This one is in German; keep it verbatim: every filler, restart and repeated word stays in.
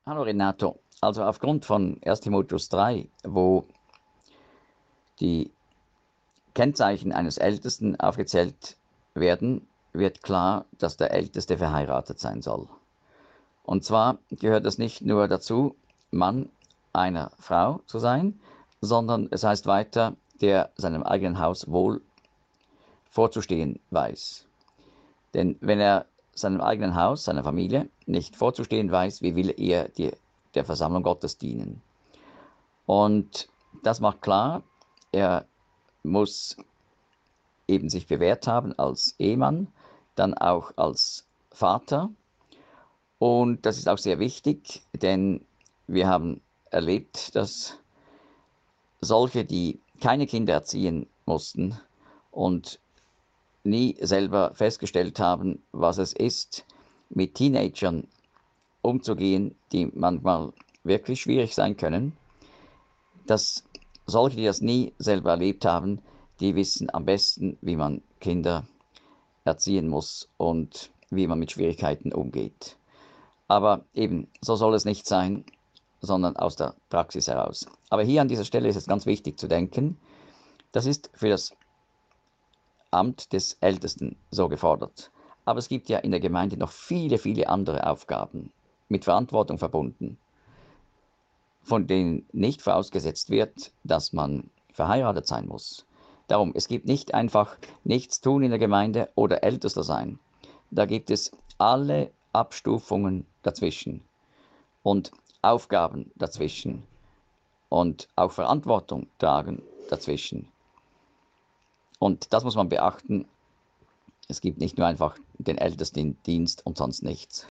Hallo Renato, also aufgrund von erster Timotheus drei, wo die Kennzeichen eines Ältesten aufgezählt werden, wird klar, dass der Älteste verheiratet sein soll. Und zwar gehört es nicht nur dazu, Mann einer Frau zu sein, sondern es heißt weiter, der seinem eigenen Haus wohl vorzustehen weiß. Denn wenn er seinem eigenen Haus, seiner Familie nicht vorzustehen weiß, wie will er die, der Versammlung Gottes dienen? Und das macht klar, er muss eben sich bewährt haben als Ehemann, dann auch als Vater. Und das ist auch sehr wichtig, denn wir haben erlebt, dass solche, die keine Kinder erziehen mussten und nie selber festgestellt haben, was es ist, mit Teenagern umzugehen, die manchmal wirklich schwierig sein können, dass solche, die das nie selber erlebt haben, die wissen am besten, wie man Kinder erziehen muss und wie man mit Schwierigkeiten umgeht. Aber eben, so soll es nicht sein, sondern aus der Praxis heraus. Aber hier an dieser Stelle ist es ganz wichtig zu denken, das ist für das Amt des Ältesten so gefordert. Aber es gibt ja in der Gemeinde noch viele, viele andere Aufgaben mit Verantwortung verbunden, von denen nicht vorausgesetzt wird, dass man verheiratet sein muss. Darum, es gibt nicht einfach nichts tun in der Gemeinde oder Ältester sein. Da gibt es alle Abstufungen dazwischen und Aufgaben dazwischen und auch Verantwortung tragen dazwischen. Und das muss man beachten. Es gibt nicht nur einfach den Ältestendienst und sonst nichts.